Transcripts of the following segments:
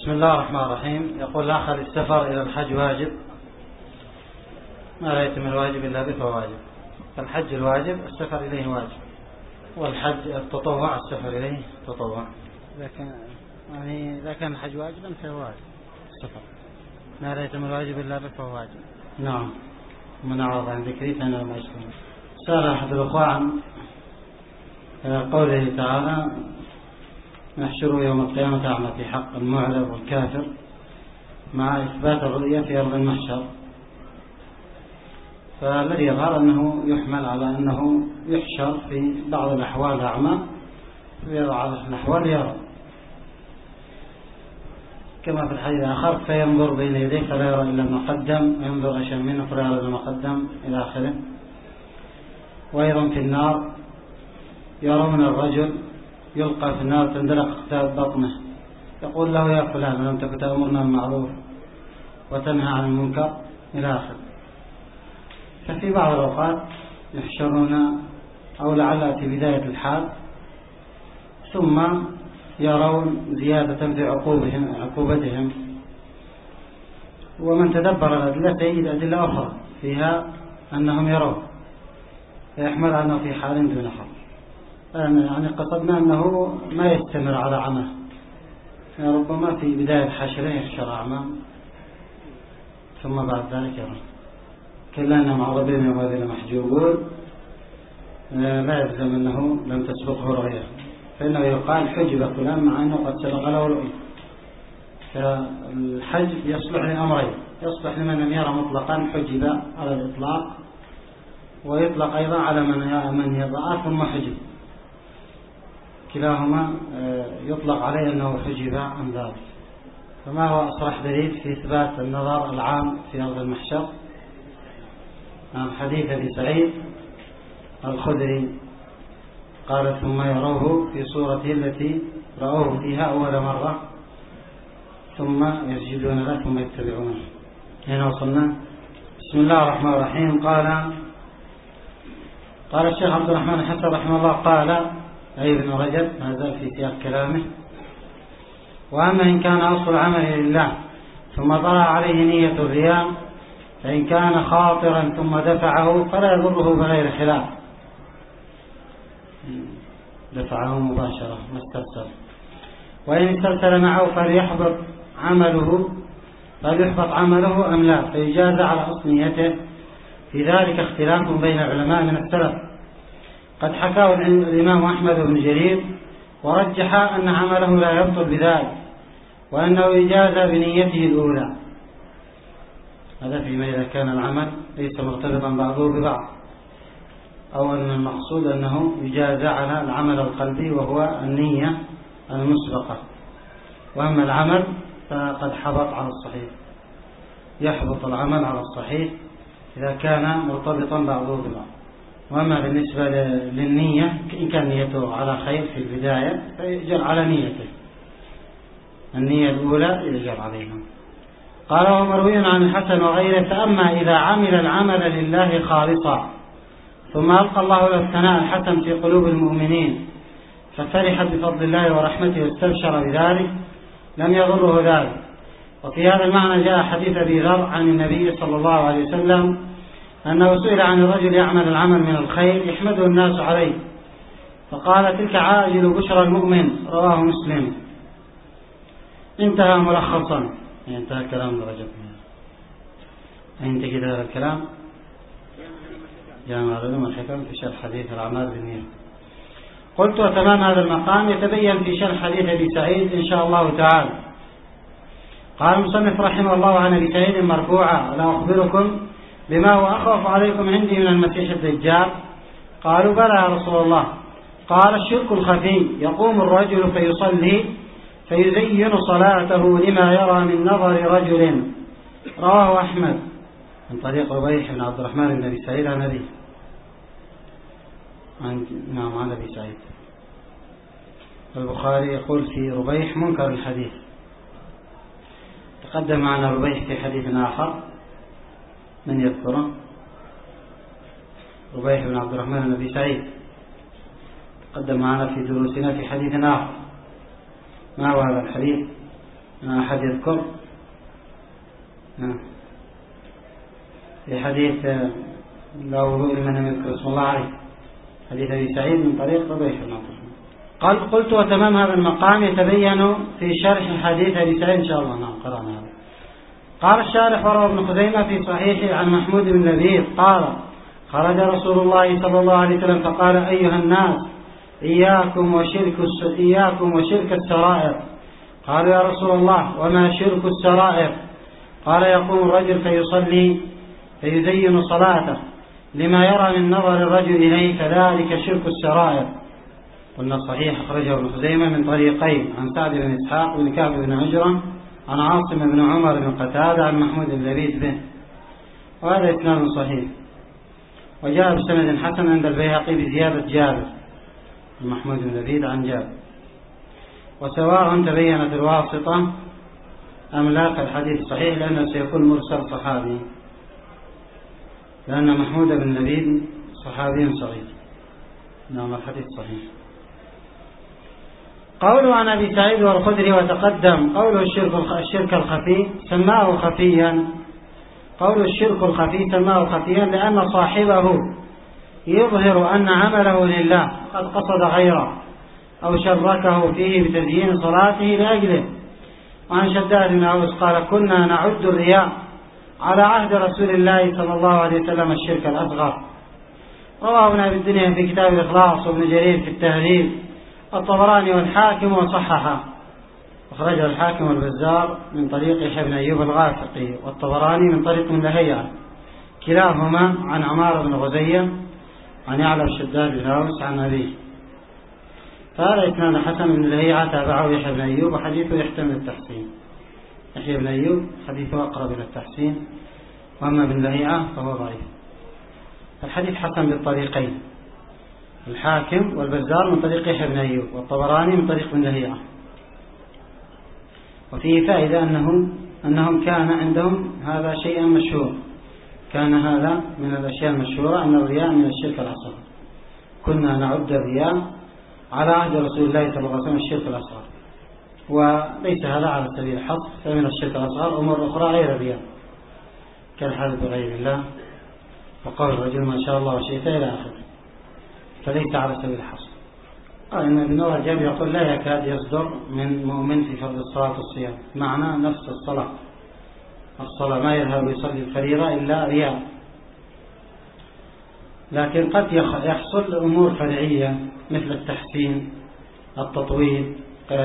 بسم الله الرحمن الرحيم. يقول لا خل السفر إلى الحج واجب، ما لا يتم الواجب إلا به فهو واجب. فالحج الواجب السفر إليه واجب، والحج التطوع السفر إليه تطوع. إذا كان الحج واجبا فهو واجب، السفر ما لا يتم الواجب إلا به فهو واجب. نعم. من أعرض عن ذكري فأنا لم أجتمع. سأل أحد الأخوة عن قوله تعالى نحشره يوم القيامة أعمى في حق المعرض والكافر مع إثبات الرؤية في أرض المحشر. فالذي يظهر أنه يحمل على أنه يحشر في بعض الأحوال أعمى في بعض الأحوال يرى، كما في الحديث الآخر فينظر بين يديه فلا يرى إلا ما قدم وينظر أشياء منه فلا يرى إلا ما قدم إلى آخره. وأيضا في النار يرون الرجل يلقى في النار تندلق أقتاب بطنه، يقول له يا فلان لم تكن تأمرنا بالمعروف وتنهى عن المنكر إلى آخره. ففي بعض الأوقات يحشرون أو لعل في بداية الحال ثم يرون زيادة في عقوبتهم. ومن تدبر الأدلة يجد أدلة أخرى فيها أنهم يرون، فيحمل أنه في حال دون حال. يعني قصدنا أنه ما يستمر على عمى، ربما في بداية حشره يحشر أعمى ثم بعد ذلك يرى. كلنا معرضين يوم هذه المحجوبون، لا يلزم أنه لم تسبقه رؤية، فإنه يقال حجب فلان مع أنه قد سبق له رؤية. فالحجب يصلح لأمرين، يصلح لمن لم يرى مطلقا حجب على الإطلاق، ويطلق أيضا على من يرى ثم حجب، كلاهما يطلق عليه أنه حجب عن ذلك. فما هو أصرح دليل في إثبات النظر العام في أرض المحشر؟ حديث أبي سعيد الخدري قال ثم يروه في صورته التي رأوه فيها أول مرة ثم يسجدون له ثم يتبعونه. هنا وصلنا. بسم الله الرحمن الرحيم. قال الشيخ عبد الرحمن الحسن رحمه الله قال أي ابن رجب ما زال في سياق كلامه: وأما إن كان أصل العمل لله ثم طلع عليه نية الرياء فإن كان خاطرا ثم دفعه فلا يضره بغير خلاف، دفعه مباشرة ما استرسل. وإن استرسل معه فليحبط عمله أم لا، فيجاز على أصل نيته. في ذلك اختلاف بين العلماء من السلف، قد حكاه الإمام أحمد بن جرير ورجح أن عمله لا يبطل بذلك وأنه يجاز بنيته الأولى. هذا فيما إذا كان العمل ليس مرتبطا بعضه ببعض، أو أن المقصود أنه يجاز على العمل القلبي وهو النية المسبقة. وأما العمل فقد حبط على الصحيح، يحبط العمل على الصحيح إذا كان مرتبطا بعضه ببعض. وأما بالنسبة للنية إن كان نيته على خير في البداية فيجر على نيته، النية الأولى يجر عليها. قال ومروي عن الحسن وغيره: فأما إذا عمل العمل لله خالصا ثم ألقى الله له الثناء الحسن في قلوب المؤمنين ففرح بفضل الله ورحمته واستبشر بذلك لم يضره ذلك. وفي هذا المعنى جاء حديث أبي ذر عن النبي صلى الله عليه وسلم أنه سئل عن الرجل يعمل العمل من الخير يحمده الناس عليه فقال: تلك عاجل بشرى المؤمن، رواه مسلم. انتهى ملخصا. انتهى كلام رجب. انتهى هذا الكلام جامع العلوم والحكم في شرح حديث الأعمال بالنية. قلت: وتمام هذا المقام يتبين في شرح حديث أبي سعيد إن شاء الله تعالى. قال المصنف رحمه الله عن أبي سعيد مرفوعا: ألا أخبركم بما هو أخوف عليكم عندي من المسيح الدجال؟ قالوا: بلى يا رسول الله. قال: الشرك الخفي، يقوم الرجل فيصلي فيزين صلاته لما يرى من نظر رجل. رواه أحمد من طريق ربيح بن عبد الرحمن بن أبي سعيد عن أبيه. عن أبي سعيد. البخاري يقول في ربيح منكر الحديث. تقدم معنا ربيح في حديث آخر، من يذكره؟ ربيح بن عبد الرحمن بن أبي سعيد تقدم معنا في دروسنا في حديث آخر. ما هو هذا الحديث؟ أحد يذكر؟ في حديث لا وضوء لمن لم يذكر اسم الله عليه، حديث أبي سعيد من طريق ربيع بن عبد الرحمن. قال قلت وتمام هذا المقام يتبين في شرح حديث أبي سعيد إن شاء الله. نعم قرأنا هذا. قال الشارح وروى ابن خزيمة في صحيحه عن محمود بن لبيد قال خرج رسول الله صلى الله عليه وسلم فقال أيها الناس إياكم وشرك السرائر. قالوا يا رسول الله وما شرك السرائر؟ قال يقوم الرجل فيصلي فيزين صلاته لما يرى من نظر الرجل إليه فذلك شرك السرائر. قلنا صحيح أخرجه ابن خزيمة من طريقين عن سعد بن إسحاق بن كعب بن عجرة عن عاصم بن عمر بن قتادة عن محمود بن لبيد به، وهذا إسناد صحيح. وجاء بسند حسن عند البيهقي بزيادة جابر محمود بن لبيد عن جابر. وسواء تبينت الواسطة أم لا فالحديث صحيح لأنه سيكون مرسل صحابي، لأن محمود بن لبيد صحابي صغير. نعم الحديث صحيح. قوله عن أبي سعيد والخدري وتقدم قوله الشرك الخفي سماه خفيا. قوله الشرك الخفي سماه خفيا لأن صاحبه يظهر أن عمله لله قد قصد غيره أو شركه فيه بتزيين صلاته لأجله. وعن شداد بن أوس قال كنا نعد الرياء على عهد رسول الله صلى الله عليه وسلم الشرك الأصغر. رواه ابن أبي الدنيا في كتاب الإخلاص وابن جرير في التهذيب الطبراني والحاكم وصححه. أخرجه الحاكم والبزار من طريق يحيى بن أيوب الغافقي والطبراني من طريق من لهيعة كلاهما عن عمار بن غزية عن يعلى الشداد بن أوس عن أبيه. فهذا إسناد حسن بن لهيعة تابعه يحيى بن أيوب وحديثه يحتمل التحسين. يحيى بن أيوب حديثه أقرب إلى التحسين، وأما ابن لهيعة فهو ضعيف. الحديث حسن بالطريقين، الحاكم والبزار من طريق يحيى بن أيوب والطبراني من طريق ابن لهيعة. وفيه فائدة أنهم كان عندهم هذا شيئا مشهور، كان هذا من الأشياء المشهورة أن الرياء من الشرك الأصغر. كنا نعد الرياء على عهد رسول الله صلى الله عليه وسلم الشرك الأصغر، وليس هذا على سبيل الحصر، فمن الشرك الأصغر أمور أخرى غير الرياء كالحلف بغير الله وقول الرجل ما شاء الله وشئت إلى آخره، فليس على سبيل الحصر. إن ابن رجب يقول لا يكاد يصدر من مؤمن في فرض الصلاة والصيام، معنى نفس الصلاة ما يذهب يصلي الفريضة إلا رياء. لكن قد يحصل أمور فرعية مثل التحسين التطويل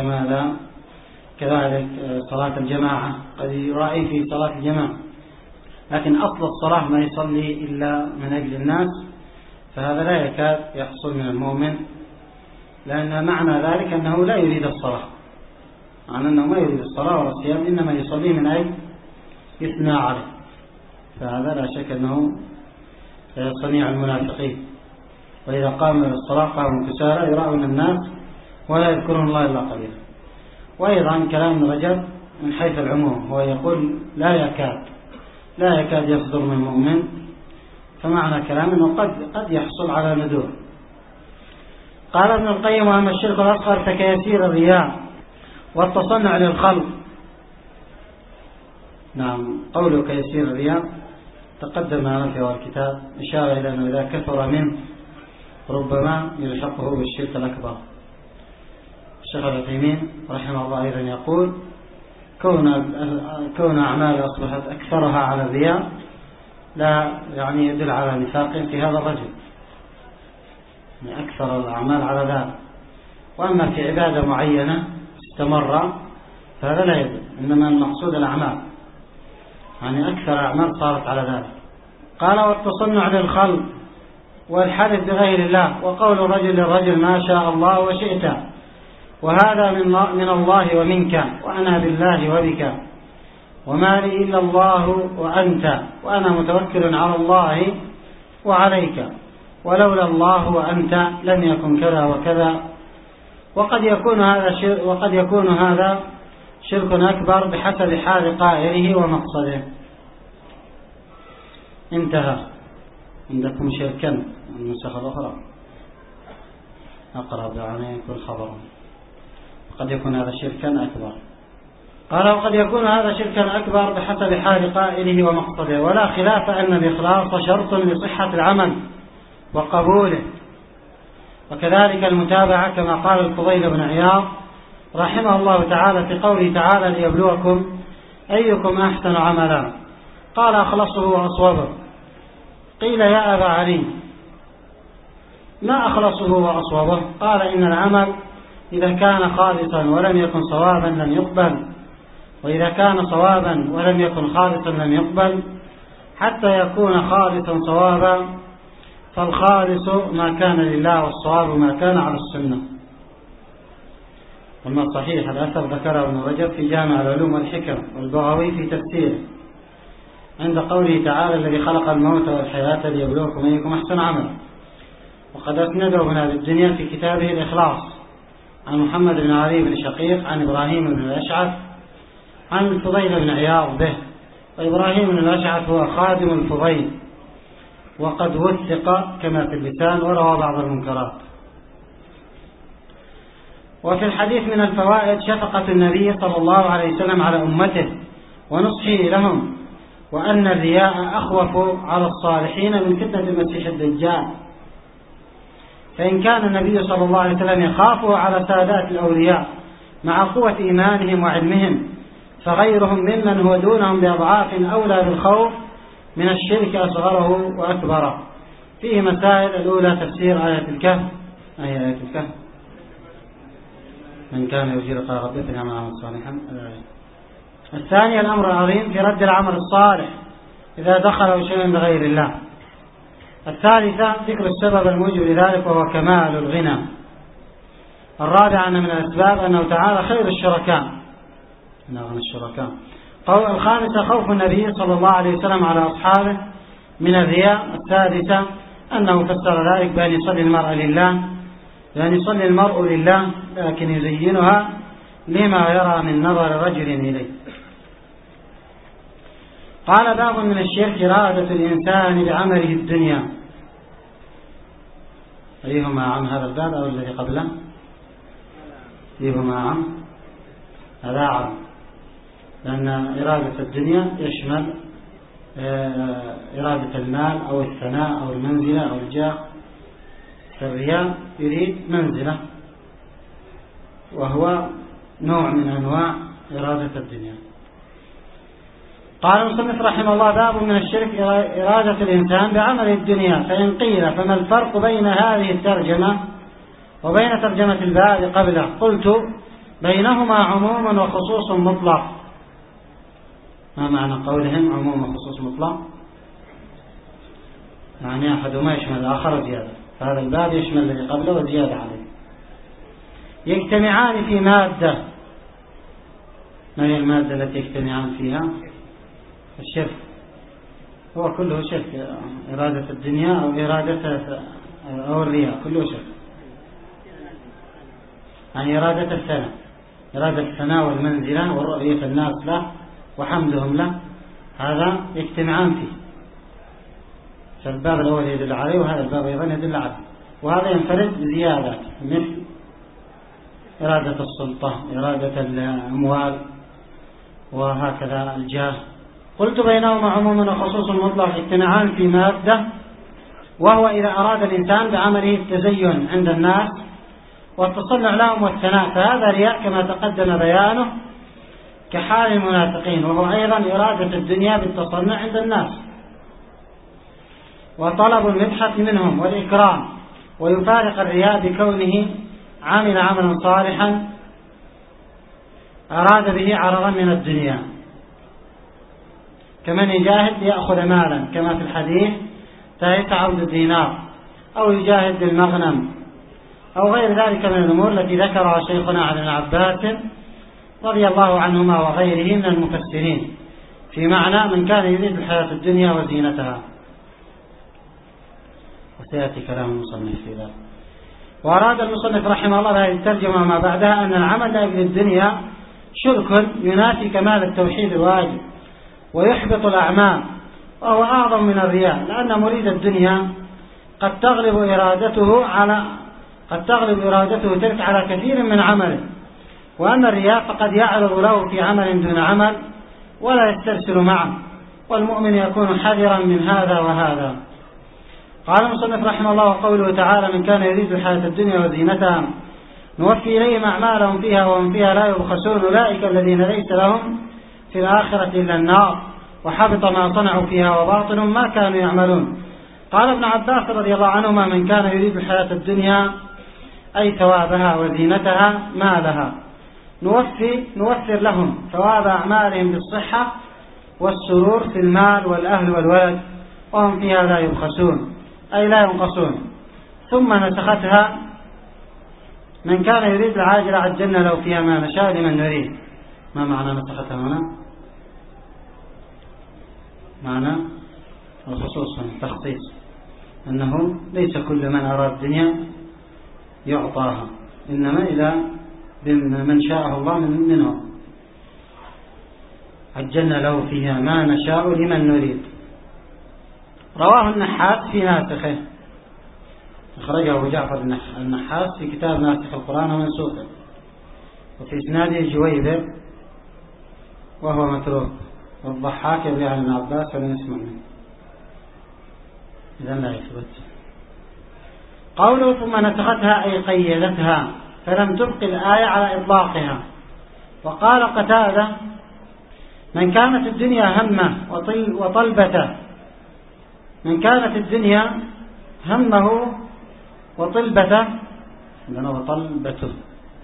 كذلك صلاة الجماعة قد يراعي في صلاة الجماعة، لكن أصل الصلاة ما يصلي إلا من أجل الناس، فهذا لا يكاد يحصل من المؤمن، لأن معنى ذلك أنه لا يريد الصلاة، معنى أنه ما يريد الصلاة ولا الصيام، إنما يصلي من أجل يثنى عليه، فهذا لا شك أنه صنيع المنافقين. وإذا قاموا إلى الصلاة قاموا كسالى يراؤون الناس ولا يذكرون الله إلا قليلا. وأيضا كلام ابن رجب من حيث العموم هو يقول لا يكاد يصدر من المؤمن، فمعنى كلام أنه قد يحصل على ندور. قال ابن القيم وأما الشرك الأصغر فكيسير الرياء والتصنع للخلق. نعم قوله كيسير الرياء تقدم معنا في أول الكتاب إشارة إلى أنه إذا كثر منه ربما يلحقه بالشرك الأكبر. الشيخ العثيمين رحمه الله أيضا يقول كون أعمال أصبحت أكثرها على الرياء لا يعني يدل على نفاق في هذا الرجل، أكثر الأعمال على ذلك. وأما في عبادة معينة استمر فهذا لا يدل، إنما المقصود الأعمال، يعني أكثر الأعمال صارت على ذلك. قال والتصنع للخلق والحلف بغير الله وقول الرجل للرجل ما شاء الله وشئت، وهذا من الله ومنك وأنا بالله وبك وما لي إلا الله وأنت وأنا متوكل على الله وعليك ولولا الله وأنت لم يكن كذا وكذا. وقد يكون هذا شرك أكبر بحسب حال قائله ومقصده. انتهى. عندكم شركا النسخة الأخرى أقرب يعني يكون خبرا. قد يكون هذا شركا أكبر قال وقد يكون هذا شركا أكبر بحسب حال قائله ومقصده، ولا خلاف أن الإخلاص شرط لصحة العمل وقبوله، وكذلك المتابعة كما قال الفضيل بن عياض رحمه الله تعالى في قوله تعالى ليبلوكم أيكم أحسن عملا، قال أخلصه وأصوبه. قيل يا أبا علي ما أخلصه وأصوبه؟ قال إن العمل إذا كان خالصا ولم يكن صوابا لم يقبل، وإذا كان صوابا ولم يكن خالصا لم يقبل، حتى يكون خالصا صوابا، فالخالص ما كان لله والصواب ما كان على السنة. أما الصحيح الأثر ذكره ابن رجب في جامع العلوم والحكم، والبغوي في تفسيره عند قوله تعالى الذي خلق الموت والحياة ليبلوكم أيكم أحسن عملا، وقد أسنده ابن أبي الدنيا في كتابه الإخلاص عن محمد بن علي بن شقيق عن إبراهيم بن الأشعث عن الفضيل بن عياض به، وإبراهيم بن الأشعث هو خادم الفضيل وقد وثق كما في اللسان وروى بعض المنكرات. وفي الحديث من الفوائد شفقة النبي صلى الله عليه وسلم على أمته ونصحه لهم، وأن الرياء أخوف على الصالحين من فتنة المسيح الدجال، فإن كان النبي صلى الله عليه وسلم يخافه على سادات الأولياء مع قوة إيمانهم وعلمهم، فغيرهم ممن هو دونهم بأضعاف أولى بالخوف من الشرك أصغره وأكبره. فيه مسائل: الأولى تفسير آية الكهف، آية الكهف من كان يرجو لقاء ربه فليعمل عملا صالحا. الثانية الأمر العظيم في رد العمل الصالح إذا دخله شيء بغير الله. الثالثة ذكر السبب الموجب لذلك وهو كمال الغنى. الرابعة أن من الأسباب أنه تعالى خير الشركاء. الخامسة خوف النبي صلى الله عليه وسلم على أصحابه من الرياء. السادسة أنه فسر ذلك بأن يصلي المرء لله لكن يزينها لما يرى من نظر رجل إليه. قال باب من الشرك إرادة الإنسان بعمله الدنيا. أيهما عن هذا الباب أو الذي قبله؟ أيهما عن هذا عن، لأن إرادة الدنيا يشمل إرادة المال أو الثناء أو المنزلة أو الجاه. الرياء يريد منزلة وهو نوع من أنواع إرادة الدنيا. قال المصنف رحمه الله باب من الشرك إرادة الإنسان بعمل الدنيا. فإن قيل فما الفرق بين هذه الترجمة وبين ترجمة الباب قبله؟ قلت بينهما عموم وخصوص مطلق. ما معنى قولهم عموم وخصوص مطلق؟ يعني أحدهما يشمل الآخر زيادة، فهذا الباب يشمل الذي قبله وزيادة عليه. يجتمعان في مادة. ما هي المادة التي يجتمعان فيها؟ الشرك، هو كله شرك. إرادة الدنيا أو إرادة أو الرياء كله شرك. يعني إرادة الثناء، إرادة الثناء والمنزلة ورؤية الناس له وحمدهم له، هذا يجتمعان فيه. فالباب الأول يدل عليه وهذا الباب أيضا يدل عليه، وهذا ينفرد بزيادات مثل إرادة السلطة، إرادة الأموال، وهكذا الجاه. قلت بينهما عموم وخصوص مطلق اجتماعان في مادة، وهو إذا أراد الإنسان بعمله التزين عند الناس والتصنع لهم والثناء، فهذا رياء كما تقدم بيانه كحال المنافقين، وهو أيضا إرادة الدنيا بالتصنع عند الناس وطلب المدحة منهم والإكرام، ويفارق الرياء بكونه عمل عملا صالحا أراد به عرضا من الدنيا، كمن يجاهد ليأخذ مالا كما في الحديث تهيت عبد الدينار، أو يجاهد بالمغنم، أو غير ذلك من الأمور التي ذكرها شيخنا عن ابن عباس رضي الله عنهما وغيره من المفسرين في معنى من كان يريد الحياة الدنيا وزينتها، وسيأتي كلام المصنف في ذلك. وأراد المصنف رحمه الله بهذه الترجمة ما بعدها أن العمل لأجل الدنيا شرك ينافي كمال التوحيد الواجب ويحبط الأعمال، وهو أعظم من الرياء، لأن مريد الدنيا قد تغلب إرادته تلك على كثير من عمله، وأما الرياء فقد يعرض له في عمل دون عمل ولا يسترسل معه، والمؤمن يكون حذرا من هذا وهذا. قال المصنف رحمه الله: قوله تعالى: من كان يريد الحياة الدنيا وزينتها نوفي إليهم أعمالهم فيها وهم فيها لا يبخسون، أولئك الذين ليس لهم في الآخرة إلا النار وحبط ما صنعوا فيها وباطل ما كانوا يعملون. قال ابن عباس رضي الله عنهما: من كان يريد الحياة الدنيا أي ثوابها وزينتها مالها نوفر لهم ثواب أعمالهم بالصحة والسرور في المال والأهل والولد وهم فيها لا يبخسون أي لا ينقصون. ثم نسختها: من كان يريد العاجلة عجلنا له فيها ما نشاء لمن نريد. ما معنى نسختها هنا؟ معنى الخصوص التخصيص، أنه ليس كل من أراد الدنيا يعطاها، إنما إلى من شاءه الله منهم. عجلنا له فيها ما نشاء لمن نريد. رواه النحاس في ناسخه، أخرجه أبو جعفر النحاس في كتاب ناسخ القرآن ومنسوخه، وفي إسناده جويبر وهو متروك، والضحاك يروي عن ابن عباس ولم يسمع منه، إذن لا يثبت. قوله: ثم نسختها أي قيدتها فلم تبق الآية على إطلاقها. وقال قتادة: من كانت الدنيا همه وطلبته، من كانت الدنيا همه وطلبته، عندنا وطلبته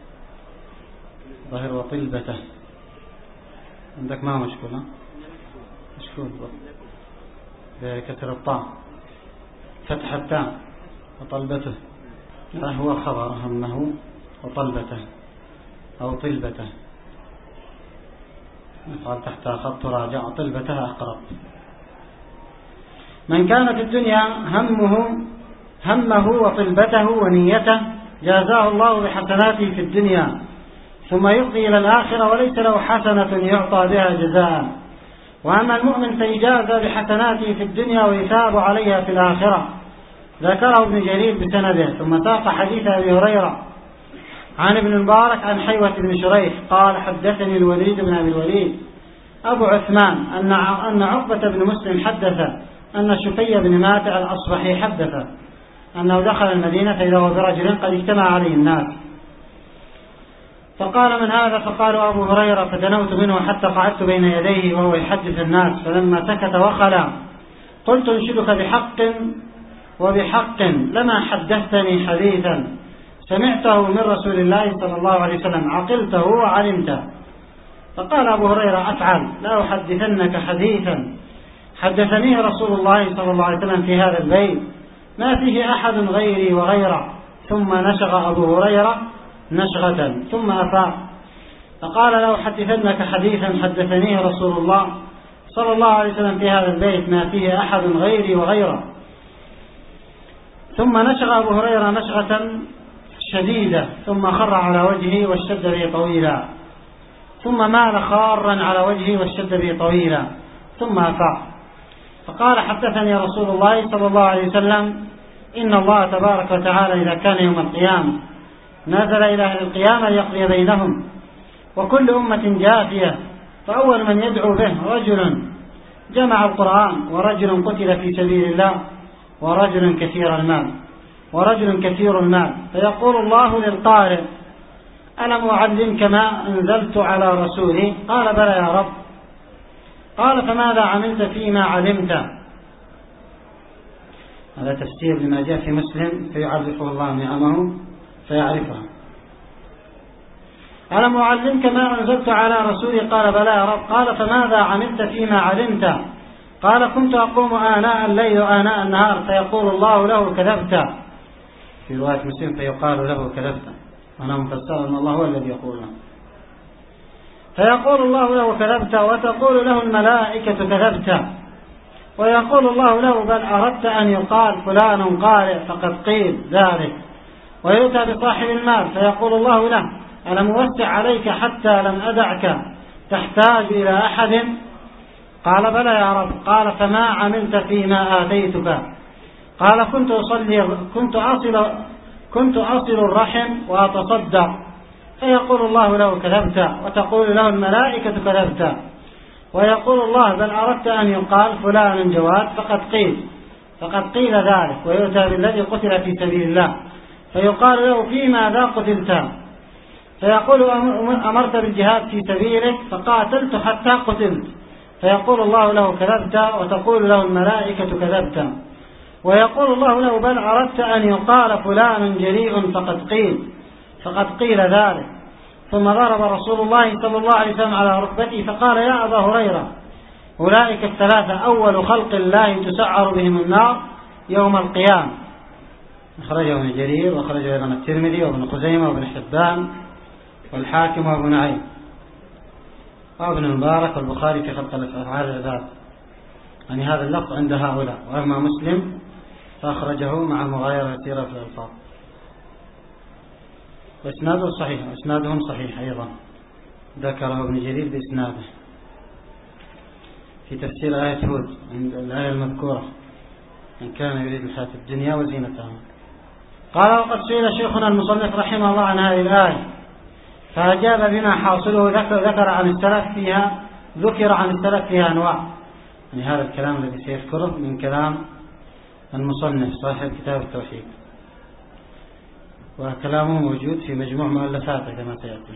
ظاهر وطلبته، عندك ما مشكول؟ مشكول بكسر الطاء فتح التاء وطلبته، هو خبر همه وطلبته أو طلبته، نفعل تحت خط راجع طلبته أقرب. من كانت الدنيا همه وطلبته ونيته جازاه الله بحسناته في الدنيا ثم يفضي إلى الآخرة وليس له حسنة يعطى بها جزاء. وأما المؤمن فيجازى بحسناته في الدنيا ويثاب عليها في الآخرة. ذكره ابن جرير بسنده. ثم ساق حديث أبي هريرة عن ابن المبارك عن حيوة بن شريح قال: حدثني الوليد بن أبي الوليد أبو عثمان أن عقبة بن مسلم حدث أن شفي بن ماتع الأصبحي حدث أنه دخل المدينة فإذا هو برجل قد اجتمع عليه الناس، فقال: من هذا؟ فقالوا: أبو هريرة. فدنوت منه حتى قعدت بين يديه وهو يحدث الناس، فلما سكت وخلى قلت: انشدك بحق وبحق لما حدثتني حديثا سمعته من رسول الله صلى الله عليه وسلم عقلته وعلمته. فقال أبو هريرة: أفعل، لا أحدثنك حديثا حدثنيه رسول الله صلى الله عليه وسلم في هذا البيت ما فيه أحد غيري وغيره. ثم نشغ أبو هريرة نشغة ثم أفاق فقال: لا أحدثنك حديثا حدثنيه رسول الله صلى الله عليه وسلم في هذا البيت ما فيه أحد غيري وغيره. ثم نشغ أبو هريرة نشغة شديدة ثم خر على وجهه واشتد به طويلا، ثم مال خارا على وجهه واشتد به طويلا ثم أفاق فقال: حدثني رسول الله صلى الله عليه وسلم إن الله تبارك وتعالى إذا كان يوم القيامة نزل إلى أهل القيامة ليقضي بينهم وكل أمة جافية، فأول من يدعو به رجل جمع القرآن ورجل قتل في سبيل الله ورجل كثير المال فيقول الله للقارئ: ألم أعلمك ما أنزلت على رسولي؟ قال: بلى يا رب. قال: فماذا عملت فيما علمت؟ هذا تفسير لما جاء في مسلم: فيعرفه الله نعمه فيعرفها. ألم أعلمك ما أنزلت على رسولي؟ قال: بلى يا رب. قال: فماذا عملت فيما علمت؟ قال: كنت أقوم آناء الليل وآناء النهار فيقول الله له: كذبت. في رواية مسلم: فيقال له: كذبت. أنا مفسر أن الله هو الذي يقول له. فيقول الله له: كذبت. وتقول له الملائكة: كذبت. ويقول الله له: بل أردت أن يقال فلان قارئ فقد قيل ذلك. ويؤتى بصاحب المال فيقول الله له: ألم أوسع عليك حتى لم أدعك تحتاج إلى أحد؟ قال: بلى يا رب. قال: فما عملت فيما آتيتك؟ قال: كنت أصل الرحم وأتصدق فيقول الله له كذبت، وتقول له الملائكة كذبت، ويقول الله بل أردت أن يقال فلان جواد فقد قيل ذلك، ويؤتى بالذي قتل في سبيل الله فيقال له في ماذا قتلت؟ فيقول أمرت بالجهاد في سبيلك فقاتلت حتى قتلت، فيقول الله له كذبت، وتقول له الملائكة كذبت، ويقول الله له بل أردت أن يقال فلان جريء فقد قيل ذلك. ثم ضرب رسول الله صلى الله عليه وسلم على ركبته فقال يا أبا هريرة أولئك الثلاثة أول خلق الله تسعر بهم النار يوم القيامة. أخرجه ابن جرير، وأخرجه أيضا الترمذي وابن خزيمة وابن حبان والحاكم وابن نعيم وابن المبارك والبخاري في خلق أفعال العباد. يعني هذا اللفظ عند هؤلاء، وأما مسلم فأخرجه مع مغايرة يسيرة في الألفاظ. وإسناده صحيح، وإسنادهم صحيح أيضا، ذكره ابن جرير بإسناده في تفسير آية هود عند الآية المذكورة إن كان يريد الحياة الدنيا وزينتها. قال وقد سئل شيخنا المصنف رحمه الله عن هذه الآية فأجاب بما حاصله ذكر عن السلف فيها أنواع. يعني هذا الكلام الذي سيذكره من كلام المصنف صاحب كتاب التوحيد، وكلامه موجود في مجموع مؤلفاته كما سيأتي.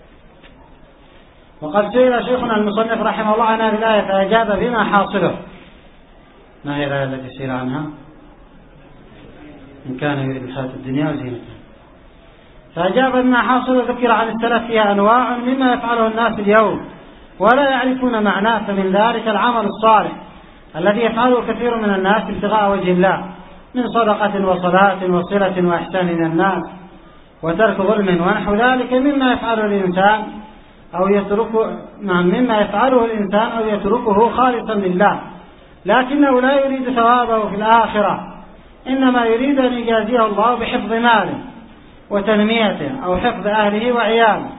وقد سئل شيخنا المصنف رحمه الله عن هذه الآية فأجاب بما حاصله. ما هي الآية التي سئل عنها؟ إن كان يريد الحياة الدنيا وزينتها. فأجاب بما حاصله ذكر عن السلف فيها أنواع مما يفعله الناس اليوم ولا يعرفون معناه، فمن ذلك العمل الصالح الذي يفعله كثير من الناس ابتغاء وجه الله من صدقة وصلاة وصلة وإحسان إلى الناس وترك ظلم ونحو ذلك مما يفعله الإنسان أو يتركه خالصا لله، لكنه لا يريد ثوابه في الآخرة، إنما يريد أن يجازيه الله بحفظ ماله وتنميته أو حفظ أهله وعياله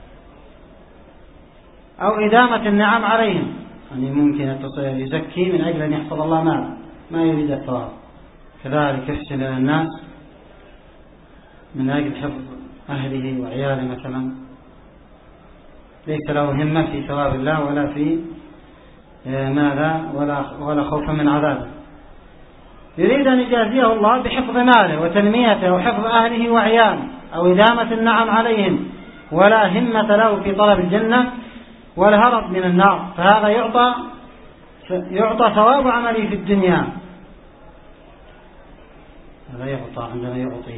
أو إدامة النعم عليهم. يعني ممكن يزكي من أجل أن يحفظ الله ماله، ما يريد الثواب. كذلك يحسن إلى الناس من أجل حفظ أهله وعياله مثلا، ليس له همة في ثواب الله ولا في ماذا ولا خوف من عذابه. يريد أن يجازيه الله بحفظ ماله وتنميته أو حفظ أهله وعياله أو إدامة النعم عليهم، ولا همة له في طلب الجنة والهرب من النار، فهذا يعطى ثواب عمله في الدنيا. هذا يعطى عندما يعطيه،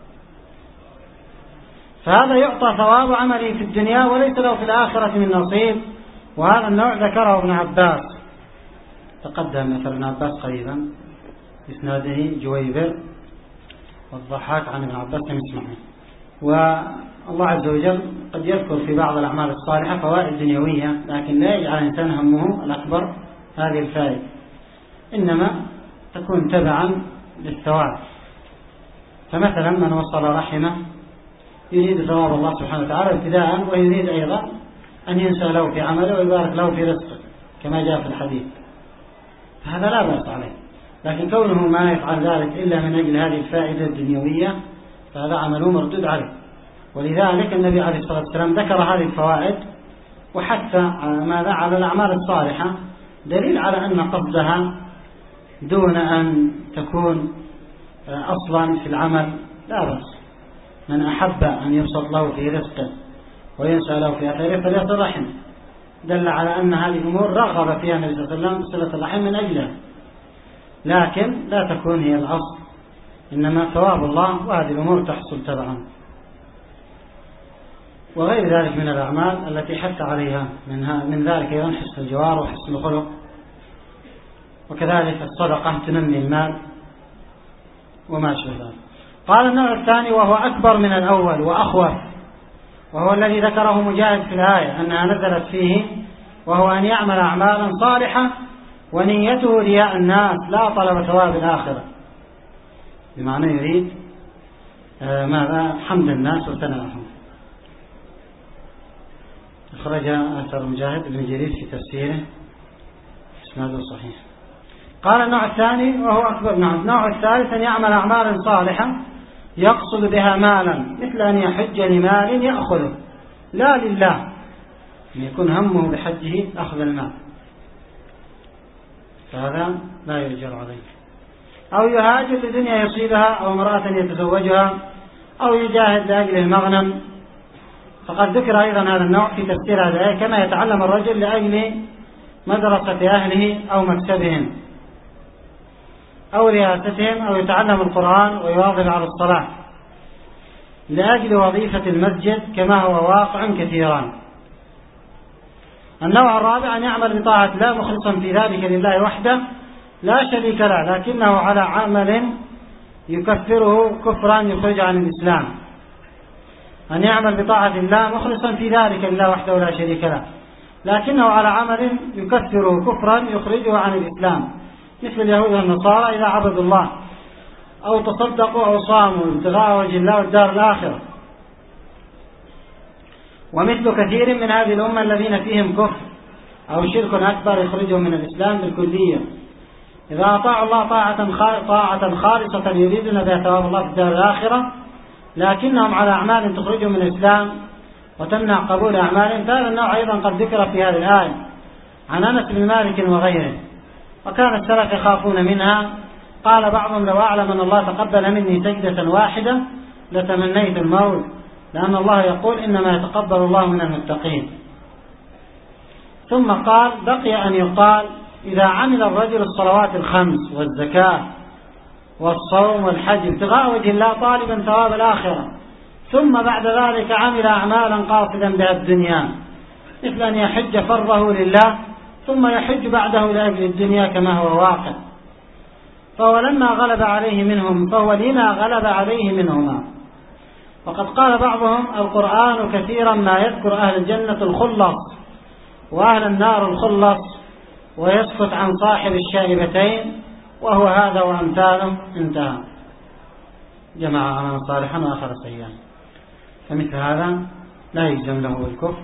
فهذا يعطى ثواب عمله في الدنيا وليس له في الآخرة من نصيب. وهذا النوع ذكره ابن عباس، تقدم مثل ابن عباس قريبا إسناده جويبر والضحاك عن ابن عباس لم يسمعه. والله عز وجل قد يذكر في بعض الأعمال الصالحة فوائد دنيوية، لكن لا يجعل الإنسان همه الأكبر هذه الفائدة، إنما تكون تبعا للثواب. فمثلا من وصل رحمه يريد ثواب الله سبحانه وتعالى ابتداء، ويريد أيضا أن ينسى له في عمله ويبارك له في رزقه كما جاء في الحديث، فهذا لا بأس عليه. لكن كونه ما يفعل ذلك إلا من أجل هذه الفائدة الدنيوية فهذا عمله مردود عليه. ولذلك النبي عليه الصلاة والسلام ذكر هذه الفوائد وحتى ماذا على الأعمال الصالحة، دليل على أن قصدها دون أن تكون أصلا في العمل لا بأس. من أحب أن يبسط له في رزقه وينسى له في آخره فليصل رحمه، دل على أن هذه الأمور رغب فيها النبي صلى الله عليه وسلم بصلة الرحم من أجلها، لكن لا تكون هي الأصل، إنما ثواب الله وهذه الأمور تحصل تبعا. وغير ذلك من الأعمال التي حث عليها من ذلك أيضا حسن الجوار وحسن الخلق، وكذلك الصدقة تنمي المال وما شابه ذلك. قال النوع الثاني وهو أكبر من الأول وأخوف، وهو الذي ذكره مجاهد في الآية أنها نزلت فيه، وهو أن يعمل أعمالا صالحة ونيته رياء الناس لا طلب ثواب الآخرة، بمعنى يريد ماذا حمد الناس وثناءهم. أخرج أثر مجاهد بن جرير في تفسيره إسناده صحيح. قال النوع الثاني وهو أكبر. النوع الثالث أن يعمل أعمالا صالحة يقصد بها مالا، مثل أن يحج لمال يأخذه لا لله، أن يكون همه بحجه أخذ المال، فهذا لا يؤجر عليه. أو يهاجر لدنيا يصيبها أو امرأة يتزوجها أو يجاهد لأجل المغنم. فقد ذكر أيضا هذا النوع في تفسير هذه الآية، كما يتعلم الرجل لأجل مدرسة أهله أو مكتبهم أو رئاستهم، أو يتعلم القرآن ويواظب على الصلاة لأجل وظيفة المسجد، كما هو واقع كثيرا. النوع الرابع أن يعمل بطاعة الله مخلصا في ذلك لله وحده لا شريك له، لكنه على عمل يكفره كفرا يخرج عن الإسلام. أن يعمل بطاعة الله مخلصا في ذلك لله وحده لا شريك له، لكنه على عمل يكفره كفرا يخرجه عن الإسلام، مثل اليهود والنصارى إذا عبدوا الله أو تصدقوا أو صاموا ابتغاء وجه الله والدار الآخرة. ومثل كثير من هذه الأمة الذين فيهم كفر أو شرك أكبر يخرجهم من الإسلام بالكلية، إذا أطاعوا الله طاعة خالصة يريدون بها ثواب الله في الدار الآخرة، لكنهم على أعمال تخرجهم من الإسلام وتمنع قبول أعمالهم. فهذا النوع أيضا قد ذكر في هذه الآية عن أنس بن مالك وغيره، وكان السلف يخافون منها. قال بعضهم لو أعلم أن الله تقبل مني سجدة واحدة لتمنيت الموت، لأن الله يقول إنما يتقبل الله من المتقين. ثم قال بقي أن يقال إذا عمل الرجل الصلوات الخمس والزكاة والصوم والحج ابتغاء وجه الله طالبا ثواب الآخرة، ثم بعد ذلك عمل أعمالا قاصدا بها الدنيا، مثل أن يحج فرضه لله ثم يحج بعده لأجل الدنيا كما هو واقع، فهو لما غلب عليه منهما. وقد قال بعضهم القرآن كثيرا ما يذكر أهل الجنة الخلص وأهل النار الخلص، ويسكت عن صاحب الشائبتين، وهو هذا وأمثاله. انتهى. جمع عملا صالحا وآخر سيئا، فمثل هذا لا يجزم له بالكفر،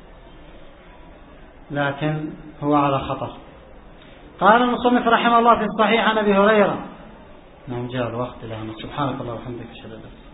لكن هو على خطر. قال المصنف رحمه الله في الصحيح عن أبي هريرة. نعم جاء الوقت الآن. سبحانك اللهم وبحمدك أشهد أن لا إله إلا أنت